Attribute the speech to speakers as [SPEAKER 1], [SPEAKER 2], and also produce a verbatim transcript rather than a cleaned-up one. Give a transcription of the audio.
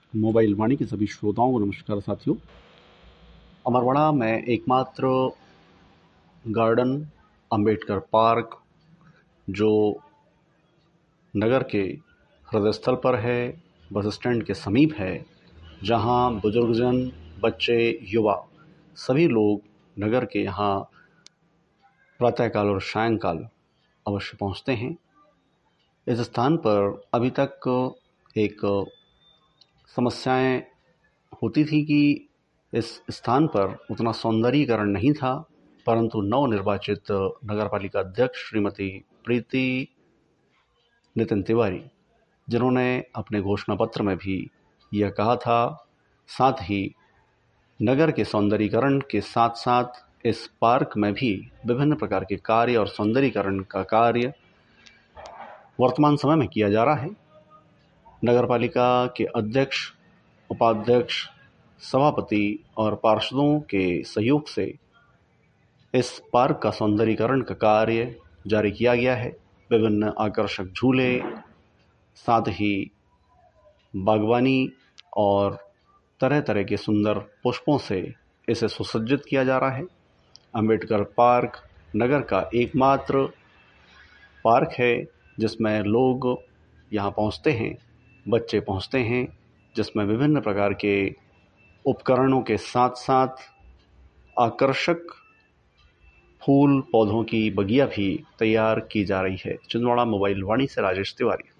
[SPEAKER 1] Mobile वाणी के सभी श्रोताओं को नमस्कार साथियों। अमरवाड़ा में एकमात्र गार्डन अंबेडकर पार्क जो नगर के हृदय स्थल पर है, बस स्टैंड के समीप है, जहां बुजुर्गजन, बच्चे, युवा सभी लोग नगर के यहाँ प्रातःकाल और सायंकाल अवश्य पहुंचते हैं। इस स्थान पर अभी तक एक समस्याएं होती थी कि इस स्थान पर उतना सौंदर्यीकरण नहीं था, परंतु नवनिर्वाचित नगरपालिका अध्यक्ष श्रीमती प्रीति नितिन तिवारी, जिन्होंने अपने घोषणा पत्र में भी यह कहा था, साथ ही नगर के सौंदर्यीकरण के साथ साथ इस पार्क में भी विभिन्न प्रकार के कार्य और सौंदर्यीकरण का कार्य वर्तमान समय में किया जा रहा है। नगरपालिका के अध्यक्ष, उपाध्यक्ष, सभापति और पार्षदों के सहयोग से इस पार्क का सौंदर्यीकरण का कार्य जारी किया गया है। विभिन्न आकर्षक झूले, साथ ही बागवानी और तरह तरह के सुंदर पुष्पों से इसे सुसज्जित किया जा रहा है। अंबेडकर पार्क नगर का एकमात्र पार्क है जिसमें लोग यहाँ पहुँचते हैं, बच्चे पहुँचते हैं, जिसमें विभिन्न प्रकार के उपकरणों के साथ साथ आकर्षक फूल पौधों की बगिया भी तैयार की जा रही है। छिंदवाड़ा मोबाइल वाणी से राजेश तिवारी।